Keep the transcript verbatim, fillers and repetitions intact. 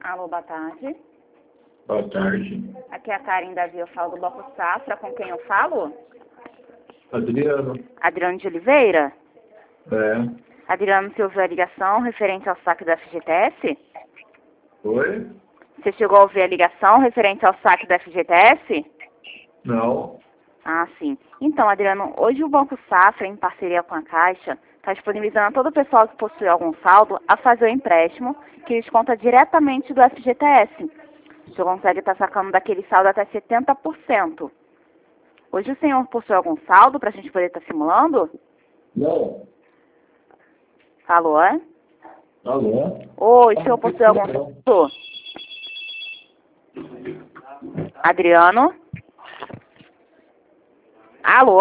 Alô, boa tarde. Boa tarde. Aqui é a Karen Davi, eu falo do Banco Safra. Com quem eu falo? Adriano. Adriano de Oliveira? É. Adriano, você ouviu a ligação referente ao saque do F G T S? Oi? Você chegou a ouvir a ligação referente ao saque do F G T S? Não. Ah, sim. Então, Adriano, hoje o Banco Safra, em parceria com a Caixa, está disponibilizando a todo o pessoal que possui algum saldo a fazer o empréstimo, que desconta diretamente do F G T S. Você consegue estar sacando daquele saldo até setenta por cento. Hoje o senhor possui algum saldo para a gente poder estar simulando? Não. Alô? é? Alô? Oi, o senhor possui algum saldo? Adriano? Alô?